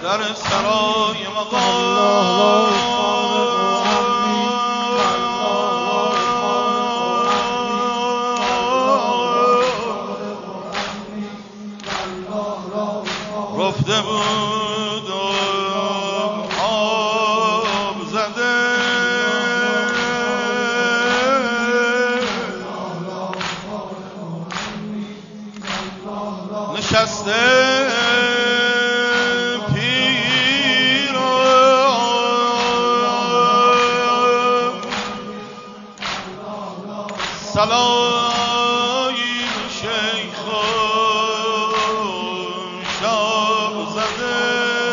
در سرای مقام رفته بودم آب زده نشسته پیرم سلایی شیخ شاب زده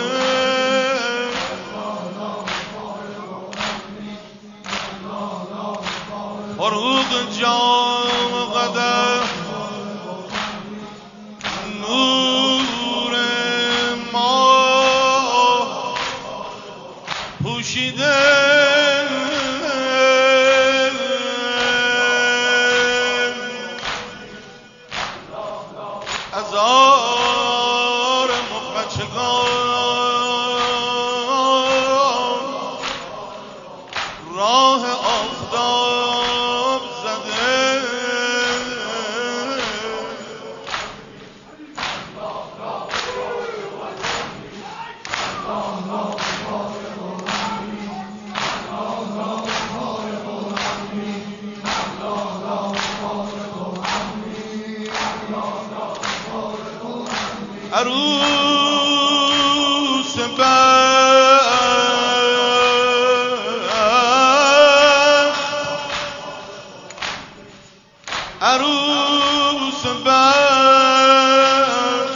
فروغ جام قدم نور ماه پوشیده هزار مخمچگان راه آفتاب زده عروس عروس بخت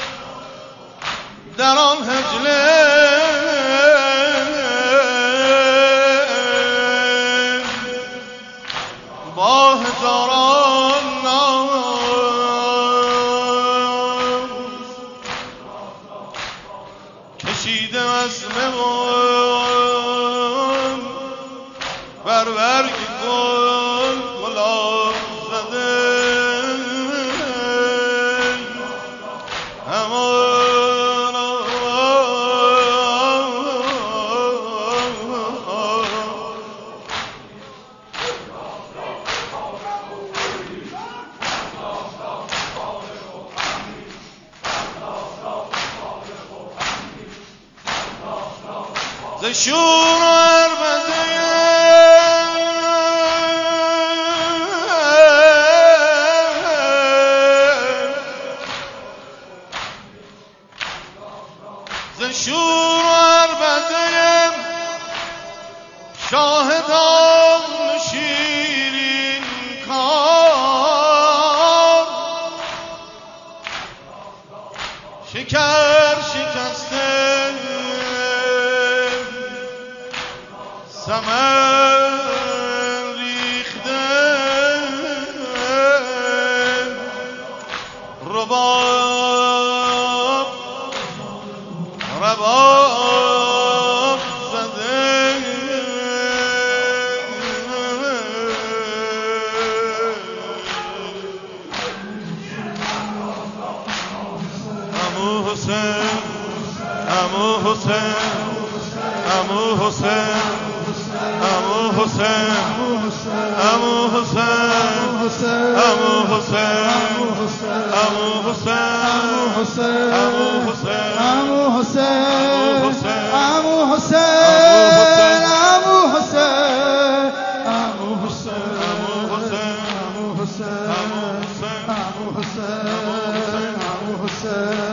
در آن هجله با هزاران ناز کشیده وزمون بر برگ گل گلاب زده ز شور عربده ز شور عربده شاهدان شیرین کار شکر شکسته ثمر ریخته رباب رباب زده عمو حسین عمو حسین عمو حسین عمو حسین عمو حسین عمو حسین عمو حسین عمو حسین عمو حسین عمو حسین عمو حسین عمو حسین عمو حسین عمو حسین عمو حسین عمو حسین